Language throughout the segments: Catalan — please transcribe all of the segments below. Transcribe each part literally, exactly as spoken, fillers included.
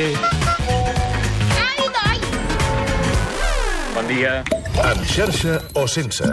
Ai, doi! Bon dia. Amb xarxa o sense.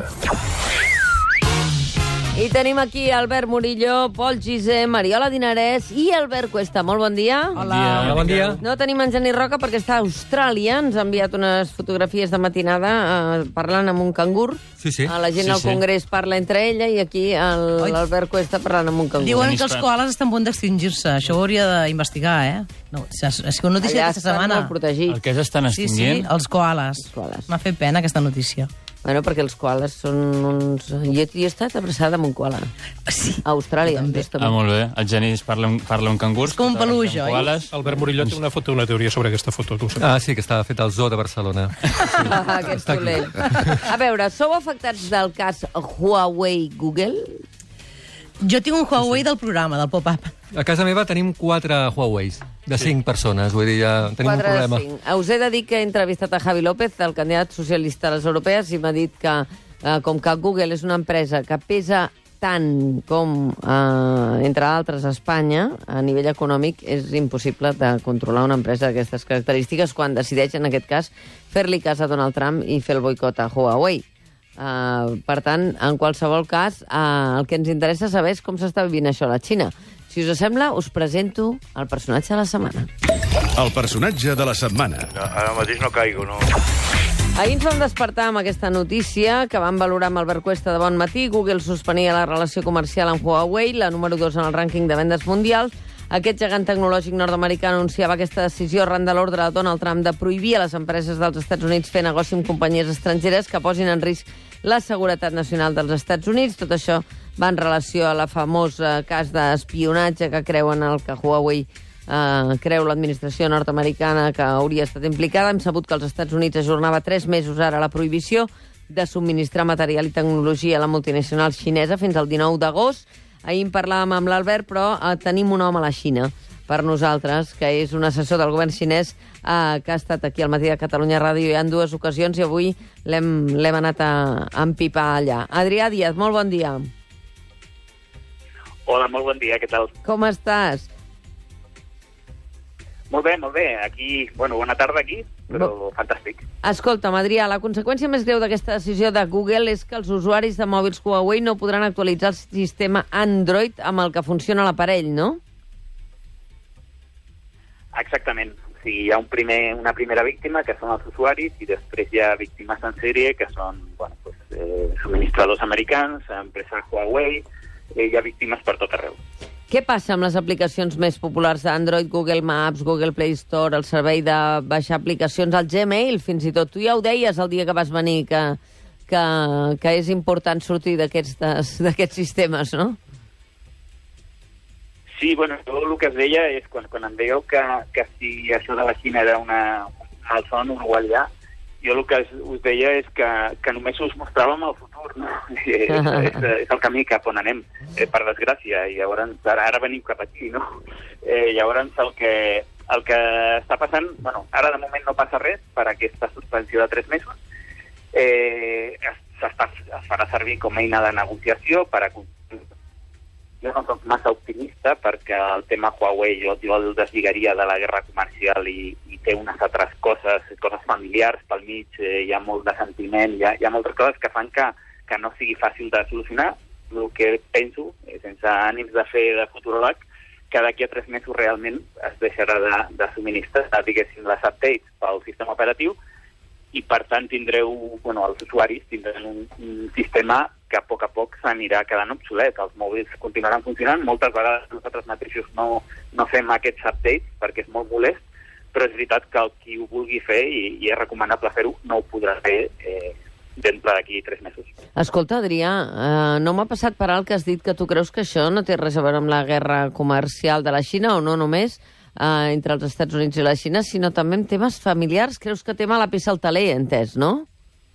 I tenim aquí Albert Murillo, Pol Gise, Mariola Dinarès i Albert Cuesta. Molt bon dia. Hola. Hola, bon dia. No tenim en Genís Roca perquè està a Austràlia. Ens ha enviat unes fotografies de matinada eh, parlant amb un cangur. Sí, sí. A la gent sí, al sí. Congrés parla entre ella i aquí l'Albert Cuesta parlant amb un cangur. Diuen que els koalas estan a punt d'extingir-se. Això ho hauria d'investigar, eh? No, és, és una notícia Allà d'aquesta estan setmana. molt protegits. El que s'estan Sí, extingint? sí, els koalas. koalas. M'ha fet pena aquesta notícia. Bueno, perquè els koalas són uns... Jo, jo he estat abraçada amb un koala. Sí. A Austràlia, justament. Ah, molt bé. El Genís parla, un, parla un cangur. És com un peluix, oi? Albert Murillo té una foto, una teoria sobre aquesta foto. Tu Ah, sí, que estava fet al Zoo de Barcelona. Ah, aquest dolent. A veure, sou afectats del cas Huawei-Google? Jo tinc un Huawei del programa, del pop-up. A casa meva tenim quatre Huaweis, de cinc persones. Vull dir, ja tenim un problema. Us he de dir que he entrevistat a Javi López, el candidat socialista a les europees, i m'ha dit que, eh, com que Google és una empresa que pesa tant com, eh, entre altres, a Espanya, a nivell econòmic, és impossible de controlar una empresa d'aquestes característiques quan decideix, en aquest cas, fer-li cas a Donald Trump i fer el boicot a Huawei. Uh, per tant, en qualsevol cas, uh, el que ens interessa saber és com s'està vivint això a la Xina. Si us sembla, us presento el personatge de la setmana. El personatge de la setmana. No, ara mateix no caigo, no. Ahir ens vam despertar amb aquesta notícia que vam valorar amb Albert Cuesta de bon matí. Google suspenia la relació comercial amb Huawei, la número dos en el rànquing de vendes mundials. Aquest gegant tecnològic nord-americà anunciava aquesta decisió arran de l'ordre de Donald Trump de prohibir a les empreses dels Estats Units fer negoci amb companyies estrangeres que posin en risc la seguretat nacional dels Estats Units. Tot això va en relació a la famosa cas d'espionatge que creuen el que Huawei eh, creu l'administració nord-americana que hauria estat implicada. Hem sabut que els Estats Units ajornava tres mesos ara la prohibició de subministrar material i tecnologia a la multinacional xinesa fins al dinou d'agost. Ahir en parlàvem amb l'Albert, però eh, tenim un home a la Xina per nosaltres, que és un assessor del govern xinès eh, que ha estat aquí al Matí de Catalunya Ràdio ja en dues ocasions i avui l'hem anat a, a empipar allà. Adrià Díaz, molt bon dia. Hola, molt bon dia, què tal? Com estàs? Molt bé, molt bé. Aquí, bueno, bona tarda aquí, però Bo... fantàstic. Escolta'm, Adrià, la conseqüència més greu d'aquesta decisió de Google és que els usuaris de mòbils Huawei no podran actualitzar el sistema Android amb el que funciona l'aparell, no? Exactament. O sigui, hi ha un primer, una primera víctima, que són els usuaris, i després hi ha víctimes en sèrie, que són bueno, pues, eh, subministradors americans, empreses Huawei, eh, hi ha víctimes per tot arreu. Què passa amb les aplicacions més populars d'Android, Google Maps, Google Play Store, el servei de baixar aplicacions, el Gmail, fins i tot? Tu ja ho deies el dia que vas venir, que, que, que és important sortir d'aquests sistemes, no? Sí, bueno, jo el que es deia és, quan, quan em dèieu que, que si això de la Xina era una, un malson, un guallà, jo el que us deia és que, que només us mostràvem el futur, no? és, és, és el camí cap on anem, eh, per desgràcia, i llavors ara, ara venim cap aquí, no? Eh, llavors el que, el que està passant, bueno, ara de moment no passa res per aquesta suspensió de tres mesos, eh, es, es farà servir com a eina de negociació per a jo no soc massa optimista perquè el tema Huawei jo, jo el deslligaria de la guerra comercial i, i té unes altres coses, coses familiars pel mig, eh, hi ha molt de sentiment, hi ha, hi ha moltes coses que fan que, que no sigui fàcil de solucionar. El que penso, eh, sense ànims de fer de futuròleg, que d'aquí a tres mesos realment es deixarà de, de subministrar, diguéssim, les updates pel sistema operatiu i, per tant, tindreu, bueno, els usuaris tindran un, un sistema que a poc a poc s'anirà quedant obsolet. Els mòbils continuaran funcionant. Moltes vegades nosaltres mateixos no, no fem aquests updates perquè és molt molest, però és veritat que el qui ho vulgui fer, i, i és recomanable fer-ho, no ho podrà fer eh, d'entre d'aquí tres mesos. Escolta, Adrià, eh, no m'ha passat per alt que has dit que tu creus que això no té res a veure amb la guerra comercial de la Xina, o no només eh, entre els Estats Units i la Xina, sinó també en temes familiars. Creus que té mala peça al taler, entès, no?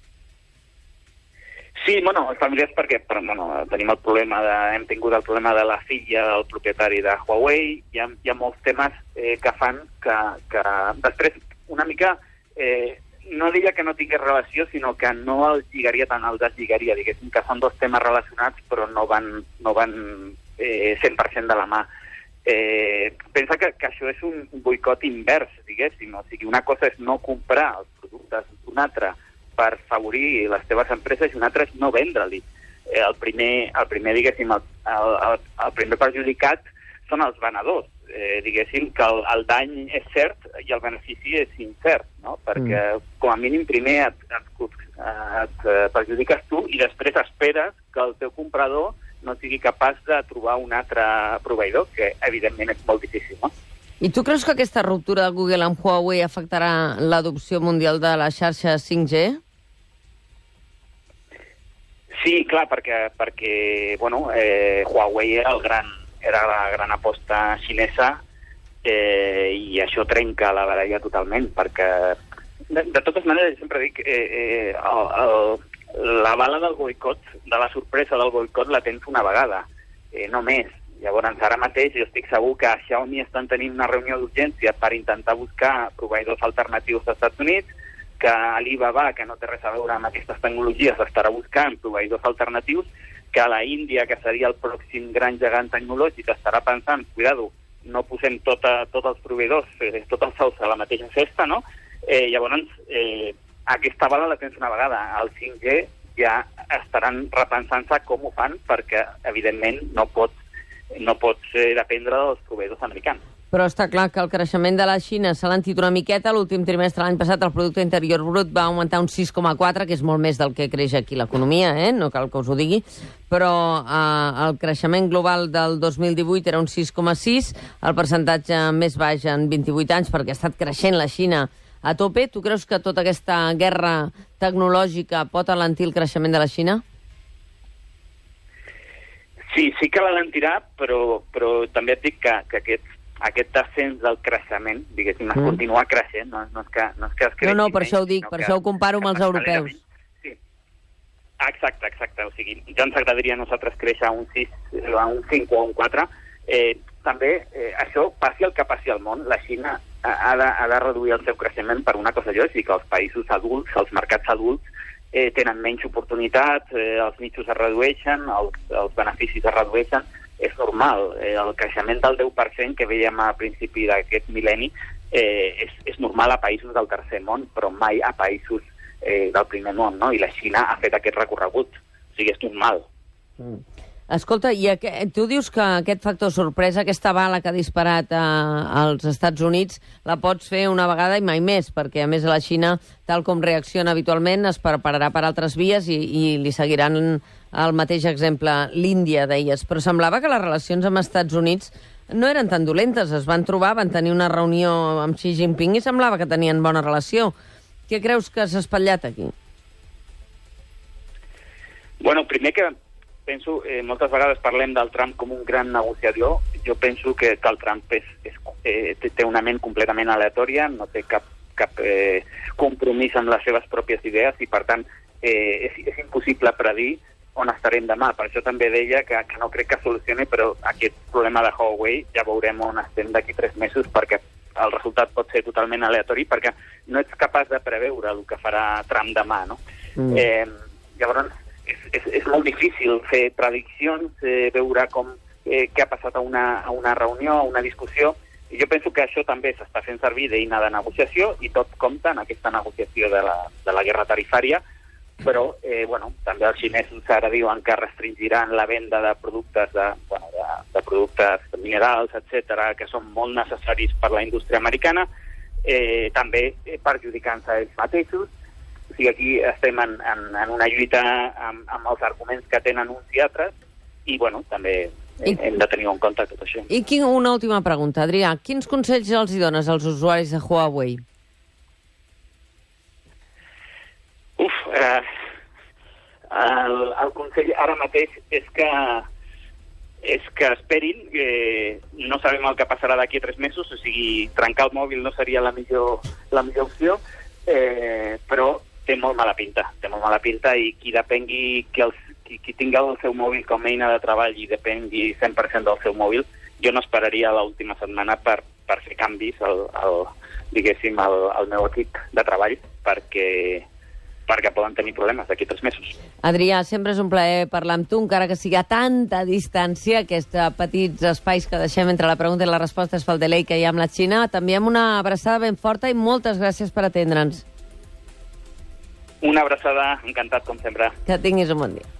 Sí, bueno, els familiars perquè però, bueno, tenim el problema de, hem tingut el problema de la filla del propietari de Huawei, hi ha, hi ha molts temes eh, que fan que, que després una mica, eh, no diria que no tingués relació, sinó que no el lligaria tant, el deslligaria, diguéssim que són dos temes relacionats però no van, no van eh, cent per cent de la mà. Eh, pensa que, que això és un boicot invers, diguéssim. O sigui, una cosa és no comprar els productes d'un altre per favorir les teves empreses i una altra és no vendre-li. Eh, el, primer, el primer, diguéssim, el, el, el primer perjudicat són els venedors. Eh, diguéssim que el, el dany és cert i el benefici és incert, no? Perquè mm. com a mínim primer et, et, et perjudiques tu i després esperes que el teu comprador no sigui capaç de trobar un altre proveïdor, que evidentment és molt difícil, no? I tu creus que aquesta ruptura de Google amb Huawei afectarà l'adopció mundial de la xarxa cinc G? Sí, clar, perquè, perquè bueno, eh, Huawei era, el gran, era la gran aposta xinesa eh, i això trenca la baralla totalment, perquè de, de totes maneres, sempre dic, eh, eh, el, el, la bala del boicot, de la sorpresa del boicot, la tens una vegada, eh, no més. Llavors, ara mateix jo estic segur que a Xiaomi estan tenint una reunió d'urgència per intentar buscar proveïdors alternatius als Estats Units, que Alibaba, que no té res a veure amb aquestes tecnologies, estarà buscant proveïdors alternatius, que a la Índia, que seria el pròxim gran gegant tecnològic, estarà pensant, cuidado, no posem tota, tots els proveïdors, eh, tots els sous a la mateixa cesta, no? Eh, llavors, eh, aquesta bala la tens una vegada. El cinc G ja estaran repensant-se com ho fan, perquè, evidentment, no pots, no pots eh, dependre dels proveïdors americans. Però està clar que el creixement de la Xina s'ha lentit una miqueta. L'últim trimestre l'any passat el producte interior brut va augmentar un sis coma quatre, que és molt més del que creix aquí l'economia, eh? No cal que us ho digui. Però eh, el creixement global del dos mil divuit era un sis coma sis, el percentatge més baix en vint-i-vuit anys, perquè ha estat creixent la Xina a tope. Tu creus que tota aquesta guerra tecnològica pot alentir el creixement de la Xina? Sí, sí que l'alentirà, però, però també et dic que, que aquest, aquest descens del creixement, diguéssim, es mm. continua creixent, no, no, és que, no és que es creixi. No, no, per menys, això ho dic, per això ho comparo amb els europeus. Sí. Exacte, exacte. O sigui, ja ens agradaria a nosaltres créixer a un sis, a un cinc o a un quatre. Eh, també, eh, això, passi el que passi al món, la Xina ha de, ha de reduir el seu creixement per una cosa lògica. Els països adults, els mercats adults, eh, tenen menys oportunitats, eh, els nichos es redueixen, els, els beneficis es redueixen. És normal. Eh, el creixement del deu per cent que veiem a principi d'aquest mil·lenni eh, és, és normal a països del tercer món, però mai a països eh, del primer món, no? I la Xina ha fet aquest recorregut. O sigui, és normal. Mm. Escolta, i aquest, tu dius que aquest factor sorpresa, aquesta bala que ha disparat a, als Estats Units, la pots fer una vegada i mai més, perquè a més a la Xina, tal com reacciona habitualment, es prepararà per altres vies i, i li seguiran el mateix exemple l'Índia, deies. Però semblava que les relacions amb Estats Units no eren tan dolentes. Es van trobar, van tenir una reunió amb Xi Jinping i semblava que tenien bona relació. Què creus que s'ha espatllat aquí? Bueno, primer que penso, eh, moltes vegades parlem del Trump com un gran negociador. Jo penso que, que el Trump és, és, eh, té una ment completament aleatòria, no té cap, cap eh, compromís amb les seves pròpies idees i, per tant, eh, és, és impossible predir on estarem demà. Per això també deia que, que no crec que solucioni, però aquest problema de Huawei ja veurem on estem d'aquí tres mesos, perquè el resultat pot ser totalment aleatori, perquè no ets capaç de preveure el que farà Trump demà, no? Mm. Eh, llavors, És, és, és molt difícil fer prediccions, eh, veure com, eh, què ha passat a una, a una reunió, a una discussió. I jo penso que això també s'està fent servir d'eina de negociació i tot compta en aquesta negociació de la, de la guerra tarifària, però eh, bueno, també els xinesos ara diuen que restringiran la venda de productes, de, bueno, de, de productes minerals, etcètera, que són molt necessaris per la indústria americana, eh, també eh, perjudicant-se a ells mateixos. O sigui, aquí estem en, en, en una lluita amb, amb els arguments que tenen uns i altres i, bueno, també I... hem de tenir en compte tot això. I quin, una última pregunta, Adrià. Quins consells els hi dones als usuaris de Huawei? Uf, eh, el, el consell ara mateix és que és que esperin, que no sabem el que passarà d'aquí a tres mesos, o sigui, trencar el mòbil no seria la millor, la millor opció, eh, però té molt mala pinta, té molt mala pinta i qui depengui, que els, qui, qui tingui el seu mòbil com a eina de treball i depengui cent per cent del seu mòbil, jo no esperaria l'última setmana per, per fer canvis al, al, diguéssim, al, al meu equip de treball, perquè, perquè poden tenir problemes d'aquí tres mesos. Adrià, sempre és un plaer parlar amb tu, encara que sigui a tanta distància, aquests petits espais que deixem entre la pregunta i la resposta es fa el delay que hi ha amb la Xina. T'enviem una abraçada ben forta i moltes gràcies per atendre'ns. Una abraçada, encantat com sempre. Que tinguis un bon dia.